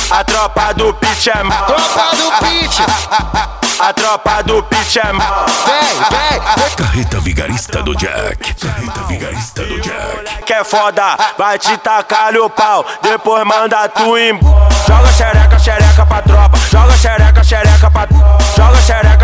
A tropa do pitch é mal. Tropa do pitch. A tropa do pitch é mal. Vem. Carreta vigarista do Jack. Carreta vigarista do Jack. Que é foda, vai te tacar o pau, depois manda tu embora. Joga xereca pra tropa, joga xereca pra joga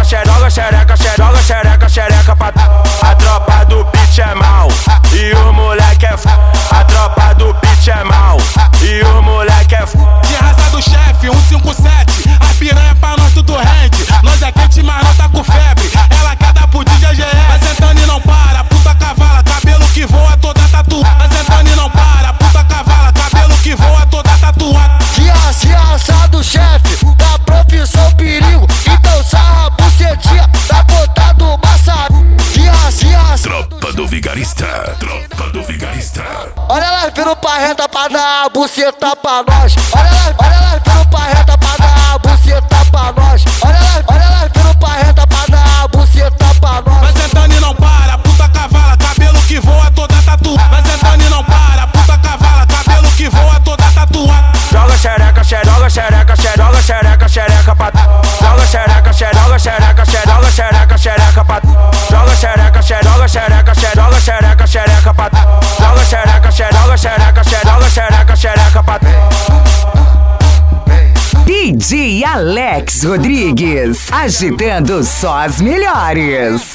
xereca pra a tropa do pitch é mal e o moleque é foda. A tropa do pitch é mal e o moleque é foda. De raça do chefe, 157, a piranha pra nós tudo rende. Nós é quente, mas não tá com febre. Ela quer dar pro DJ GS. Vai sentando e não para, puta cavala, cabelo que voa toda tatuada. Vai sentando e não para, puta cavala, cabelo que voa toda tatuada. De raça do chefe, da profissão perigo. Então sarra a bucetinha, tá botado massa. De raça. Tropa do vigarista. Tropa do vigarista. Olha lá, vindo pra reta pra dar a buceta pra nós. Olha lá, vindo pra reta pra dar a buceta pra nós. Olha lá, vindo pra reta pra dar a buceta pra nós. Vai sentando e não para, puta cavala, cabelo que voa toda tatuada. Vai sentando e não para, puta cavala, cabelo que voa toda tatuada. Joga xereca pra joga xereca pra joga xereca pra joga xereca pra DJ Alex Rodrigues, agitando só as melhores.